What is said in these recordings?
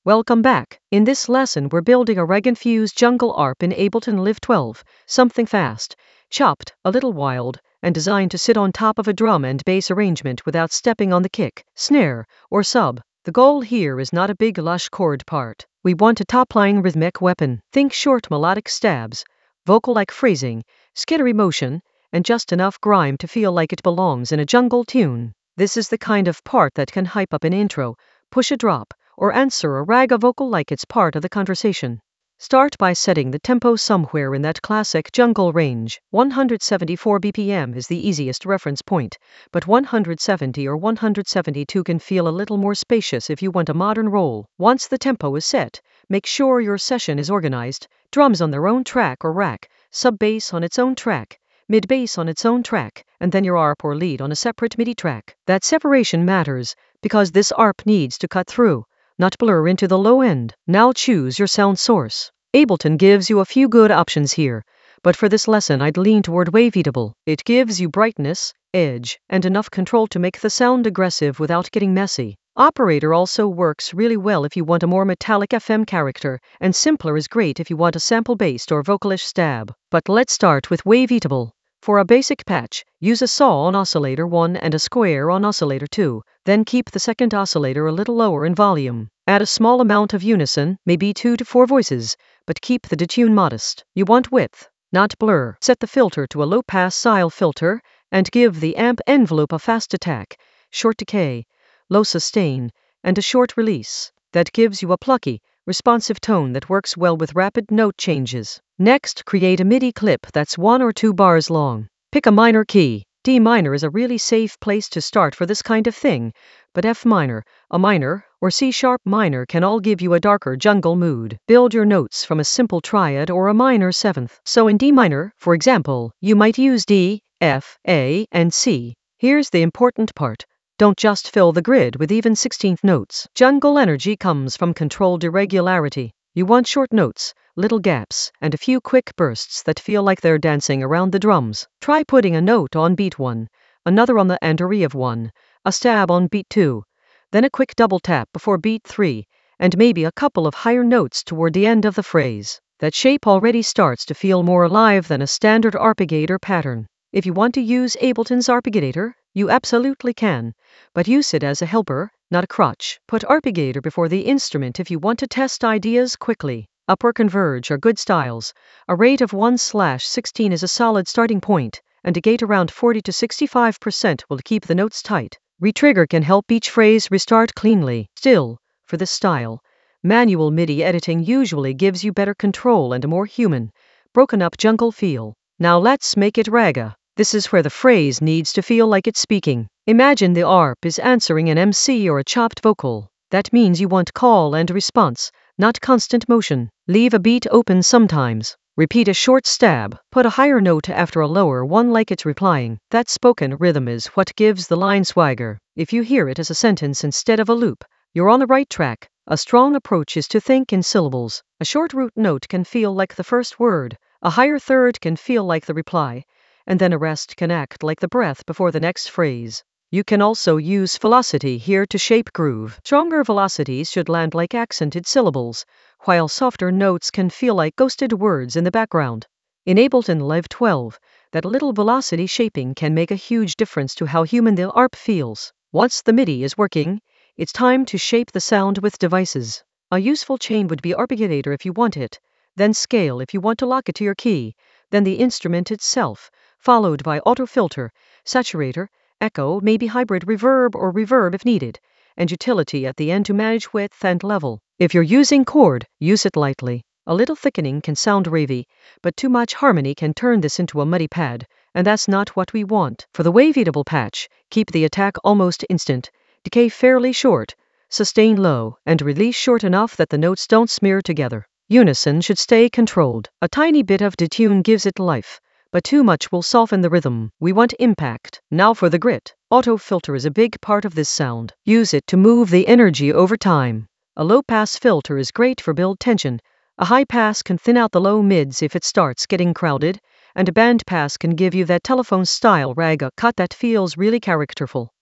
Welcome back. In this lesson, we're building a rag-infused jungle ARP in Ableton Live 12, something fast, chopped, a little wild, and designed to sit on top of a drum and bass arrangement without stepping on the kick, snare, or sub. The goal here is not a big lush chord part. We want a top-line rhythmic weapon. Think short melodic stabs, vocal-like phrasing, skittery motion, and just enough grime to feel like it belongs in a jungle tune. This is the kind of part that can hype up an intro, push a drop, or answer a rag vocal like it's part of the conversation. Start by setting the tempo somewhere in that classic jungle range. 174 BPM is the easiest reference point, but 170 or 172 can feel a little more spacious if you want a modern roll. Once the tempo is set, make sure your session is organized, drums on their own track or rack, sub-bass on its own track, mid-bass on its own track, and then your ARP or lead on a separate MIDI track. That separation matters, because this ARP needs to cut through, not blur into the low end. Now choose your sound source. Ableton gives you a few good options here, but for this lesson I'd lean toward Waveatable. It gives you brightness, edge, and enough control to make the sound aggressive without getting messy. Operator also works really well if you want a more metallic FM character, and Simpler is great if you want a sample-based or vocalish stab. But let's start with Waveatable. For a basic patch, use a saw on oscillator 1 and a square on oscillator 2, then keep the second oscillator a little lower in volume. Add a small amount of unison, maybe 2 to 4 voices, but keep the detune modest. You want width, not blur. Set the filter to a low-pass style filter, and give the amp envelope a fast attack, short decay, low sustain, and a short release. That gives you a plucky, responsive tone that works well with rapid note changes. Next, create a MIDI clip that's 1 or 2 bars long. Pick a minor key. D minor is a really safe place to start for this kind of thing, but F minor, A minor, or C sharp minor can all give you a darker jungle mood. Build your notes from a simple triad or a minor seventh. So in D minor, for example, you might use D, F, A, and C. Here's the important part. Don't just fill the grid with even 16th notes. Jungle energy comes from controlled irregularity. You want short notes, little gaps, and a few quick bursts that feel like they're dancing around the drums. Try putting a note on beat 1, another on the andorie of 1, a stab on beat 2, then a quick double tap before beat 3, and maybe a couple of higher notes toward the end of the phrase. That shape already starts to feel more alive than a standard arpeggiator pattern. If you want to use Ableton's arpeggiator, you absolutely can, but use it as a helper, not a crutch. Put arpeggiator before the instrument if you want to test ideas quickly. Up or converge are good styles. A rate of 1/16 is a solid starting point, and a gate around 40 to 65% will keep the notes tight. Retrigger can help each phrase restart cleanly. Still, for this style, manual MIDI editing usually gives you better control and a more human, broken up jungle feel. Now let's make it raga. This is where the phrase needs to feel like it's speaking. Imagine the ARP is answering an MC or a chopped vocal. That means you want call and response, not constant motion. Leave a beat open sometimes. Repeat a short stab. Put a higher note after a lower one like it's replying. That spoken rhythm is what gives the line swagger. If you hear it as a sentence instead of a loop, you're on the right track. A strong approach is to think in syllables. A short root note can feel like the first word. A higher third can feel like the reply, and then a rest can act like the breath before the next phrase. You can also use velocity here to shape groove. Stronger velocities should land like accented syllables, while softer notes can feel like ghosted words in the background. In Ableton Live 12, that little velocity shaping can make a huge difference to how human the ARP feels. Once the MIDI is working, it's time to shape the sound with devices. A useful chain would be arpeggiator if you want it, then scale if you want to lock it to your key, then the instrument itself, followed by autofilter, saturator, echo, maybe hybrid reverb or reverb if needed, and utility at the end to manage width and level. If you're using chord, use it lightly. A little thickening can sound ravey, but too much harmony can turn this into a muddy pad, and that's not what we want. For the Waveatable patch, keep the attack almost instant, decay fairly short, sustain low, and release short enough that the notes don't smear together. Unison should stay controlled. A tiny bit of detune gives it life, but too much will soften the rhythm. We want impact. Now for the grit. Auto-filter is a big part of this sound. Use it to move the energy over time. A low-pass filter is great for build tension. A high pass can thin out the low mids if it starts getting crowded, and a band pass can give you that telephone-style raga cut that feels really characterful.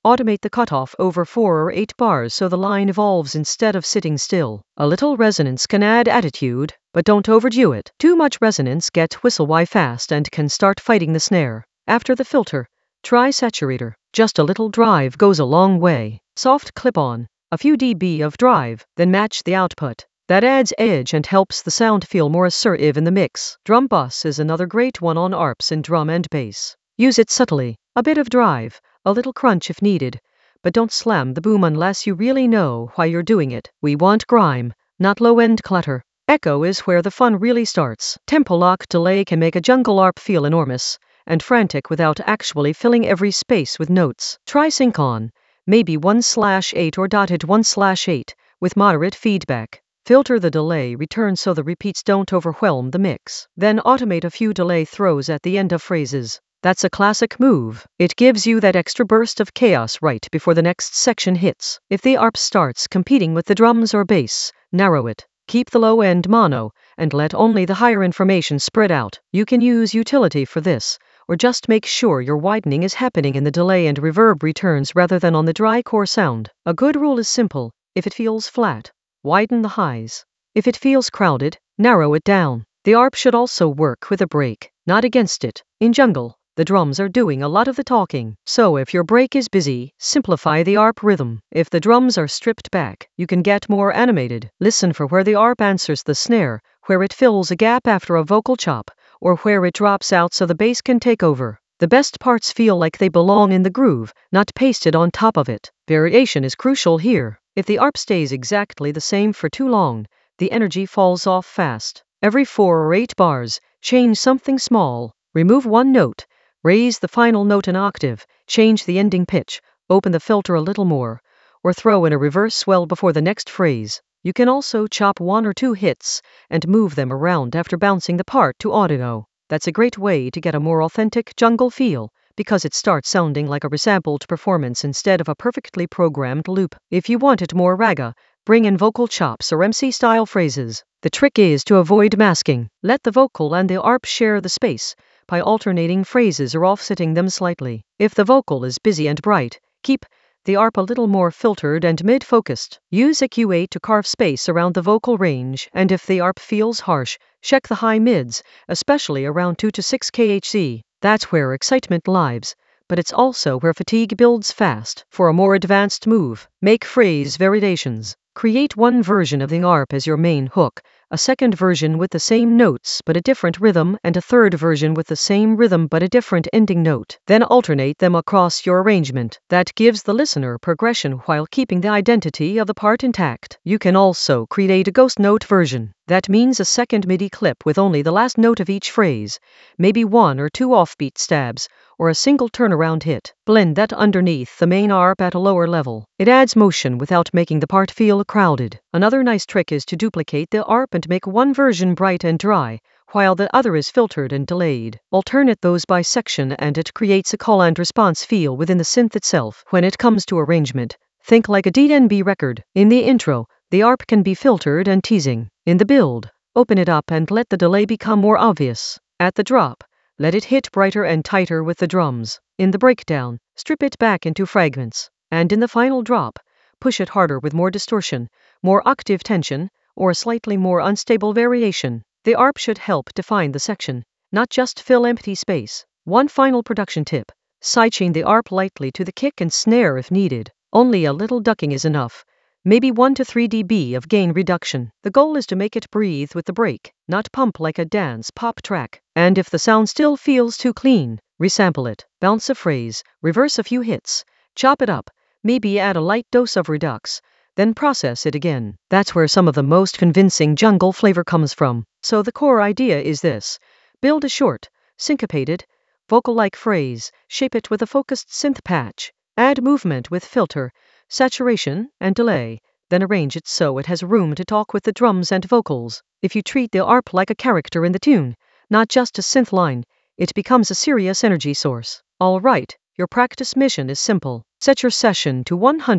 Automate the cutoff over 4 or 8 bars so the line evolves instead of sitting still. A little resonance can add attitude, but don't overdo it. Too much resonance gets whistle-why fast and can start fighting the snare. After the filter, try saturator. Just a little drive goes a long way. Soft clip-on, a few dB of drive, then match the output. That adds edge and helps the sound feel more assertive in the mix. Drum bus is another great one on ARPs in drum and bass. Use it subtly. A bit of drive, a little crunch if needed, but don't slam the boom unless you really know why you're doing it. We want grime, not low-end clutter. Echo is where the fun really starts. Tempo lock delay can make a jungle ARP feel enormous and frantic without actually filling every space with notes. Try sync on, maybe 1/8 or dotted 1/8, with moderate feedback. Filter the delay return so the repeats don't overwhelm the mix. Then automate a few delay throws at the end of phrases. That's a classic move. It gives you that extra burst of chaos right before the next section hits. If the ARP starts competing with the drums or bass, narrow it. Keep the low end mono, and let only the higher information spread out. You can use utility for this, or just make sure your widening is happening in the delay and reverb returns rather than on the dry core sound. A good rule is simple. If it feels flat, widen the highs. If it feels crowded, narrow it down. The ARP should also work with a break, not against it. In jungle, the drums are doing a lot of the talking. So if your break is busy, simplify the ARP rhythm. If the drums are stripped back, you can get more animated. Listen for where the ARP answers the snare, where it fills a gap after a vocal chop, or where it drops out so the bass can take over. The best parts feel like they belong in the groove, not pasted on top of it. Variation is crucial here. If the ARP stays exactly the same for too long, the energy falls off fast. Every 4 or 8 bars, change something small, remove one note, raise the final note an octave, change the ending pitch, open the filter a little more, or throw in a reverse swell before the next phrase. You can also chop 1 or 2 hits and move them around after bouncing the part to audio. That's a great way to get a more authentic jungle feel, because it starts sounding like a resampled performance instead of a perfectly programmed loop. If you want it more raga, bring in vocal chops or MC-style phrases. The trick is to avoid masking. Let the vocal and the ARP share the space by alternating phrases or offsetting them slightly. If the vocal is busy and bright, keep the ARP a little more filtered and mid-focused. Use EQ8 to carve space around the vocal range, and if the ARP feels harsh, check the high mids, especially around 2 to 6 kHz. That's where excitement lives, but it's also where fatigue builds fast. For a more advanced move, make phrase variations. Create one version of the ARP as your main hook, a second version with the same notes but a different rhythm, and a third version with the same rhythm but a different ending note. Then alternate them across your arrangement. That gives the listener progression while keeping the identity of the part intact. You can also create a ghost note version. That means a second MIDI clip with only the last note of each phrase, maybe 1 or 2 offbeat stabs, or a single turnaround hit. Blend that underneath the main ARP at a lower level. It adds motion without making the part feel crowded. Another nice trick is to duplicate the ARP and make one version bright and dry, while the other is filtered and delayed. Alternate those by section and it creates a call and response feel within the synth itself. When it comes to arrangement, think like a DNB record. In the intro, the ARP can be filtered and teasing. In the build, open it up and let the delay become more obvious. At the drop, let it hit brighter and tighter with the drums. In the breakdown, strip it back into fragments. And in the final drop, push it harder with more distortion, more octave tension, or a slightly more unstable variation. The ARP should help define the section, not just fill empty space. One final production tip: sidechain the ARP lightly to the kick and snare if needed. Only a little ducking is enough. Maybe 1 to 3 dB of gain reduction. The goal is to make it breathe with the break, not pump like a dance pop track. And if the sound still feels too clean, resample it. Bounce a phrase, reverse a few hits, chop it up, maybe add a light dose of redux, then process it again. That's where some of the most convincing jungle flavor comes from. So the core idea is this: build a short, syncopated, vocal-like phrase, shape it with a focused synth patch, add movement with filter, saturation, and delay, then arrange it so it has room to talk with the drums and vocals. If you treat the ARP like a character in the tune, not just a synth line, it becomes a serious energy source. All right, your practice mission is simple. Set your session to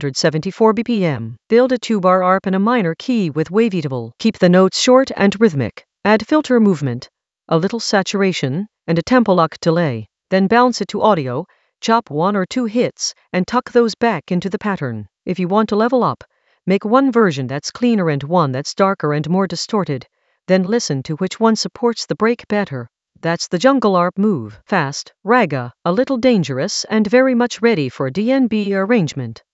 174 BPM. Build a 2-bar ARP in a minor key with wavetable. Keep the notes short and rhythmic. Add filter movement, a little saturation, and a tempo lock delay. Then bounce it to audio, chop 1 or 2 hits, and tuck those back into the pattern. If you want to level up, make one version that's cleaner and one that's darker and more distorted. Then listen to which one supports the break better. That's the jungle ARP move. Fast, raga, a little dangerous, and very much ready for DNB arrangement.